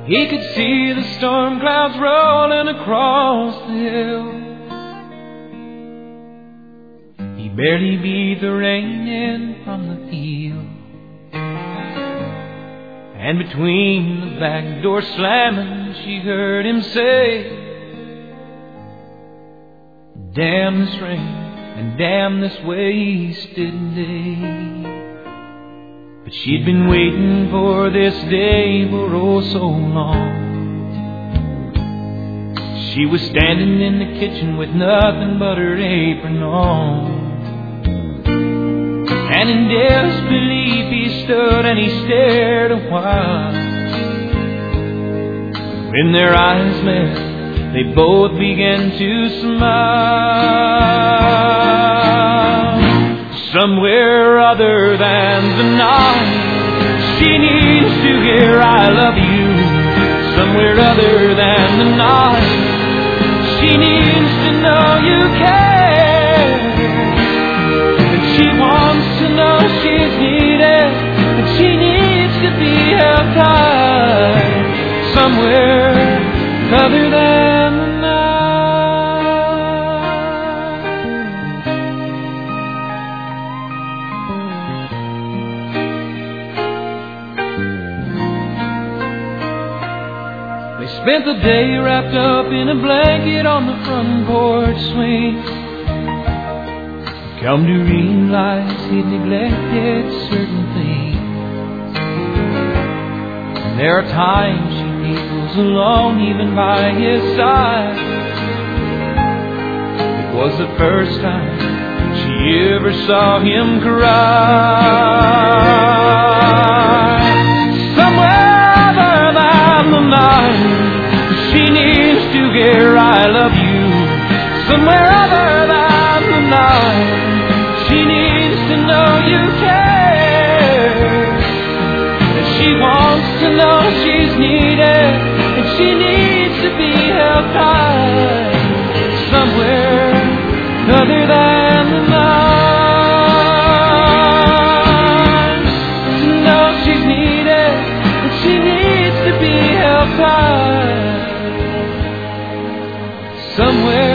He could see the storm clouds rolling across the hill. He barely beat the rain in from the field. And between the back door slamming, she heard him say, damn this rain and damn this wasted day. But she'd been waiting for this day for oh so long. She was standing in the kitchen with nothing but her apron on. And in disbelief he stood and he stared a while. When their eyes met, they both began to smile. Somewhere other than the night, she needs to hear I love you. Somewhere other than the night, she needs to know you care. And she wants to know she's needed, and she needs to be held tight. Somewhere other than the spent the day wrapped up in a blanket on the front porch swing. Come to realize he'd neglected certain things. And there are times she feels alone even by his side. It was the first time she ever saw him cry. Somewhere other than the night, she needs to hear I love you. Somewhere other than the night, she needs to know you care. And she wants to know she's needed, and she needs to be held tight. Somewhere other than the night, to know she's needed, and she needs to be held tight. Somewhere